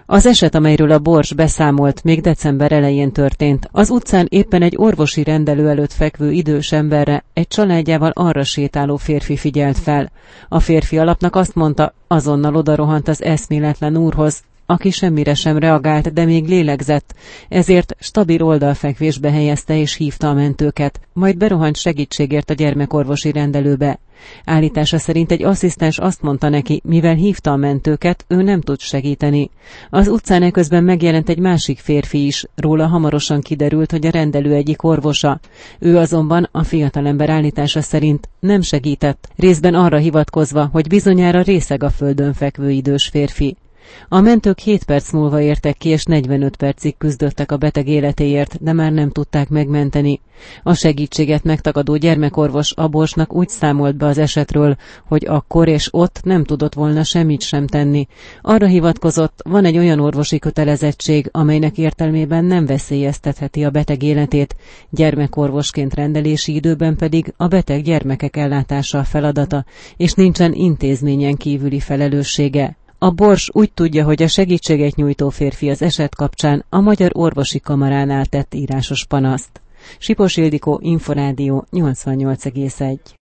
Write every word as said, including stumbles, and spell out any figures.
Az eset, amelyről a Bors beszámolt, még december elején történt. Az utcán éppen egy orvosi rendelő előtt fekvő idős emberre egy családjával arra sétáló férfi figyelt fel. A férfi alapnak azt mondta, azonnal odarohant az eszméletlen úrhoz, aki semmire sem reagált, de még lélegzett, ezért stabil oldalfekvésbe helyezte és hívta a mentőket, majd berohant segítségért a gyermekorvosi rendelőbe. Állítása szerint egy asszisztens azt mondta neki, mivel hívta a mentőket, ő nem tud segíteni. Az utcán eközben megjelent egy másik férfi is, róla hamarosan kiderült, hogy a rendelő egyik orvosa. Ő azonban a fiatalember állítása szerint nem segített, részben arra hivatkozva, hogy bizonyára részeg a földön fekvő idős férfi. A mentők hét perc múlva értek ki, és negyvenöt percig küzdöttek a beteg életéért, de már nem tudták megmenteni. A segítséget megtagadó gyermekorvos a Borsnak úgy számolt be az esetről, hogy akkor és ott nem tudott volna semmit sem tenni. Arra hivatkozott, van egy olyan orvosi kötelezettség, amelynek értelmében nem veszélyeztetheti a beteg életét, gyermekorvosként rendelési időben pedig a beteg gyermekek ellátása a feladata, és nincsen intézményen kívüli felelőssége. A Bors úgy tudja, hogy a segítséget nyújtó férfi az eset kapcsán a Magyar Orvosi Kamaránál tett írásos panaszt. Sipos Ildikó, Inforádió nyolcvannyolc egész egy.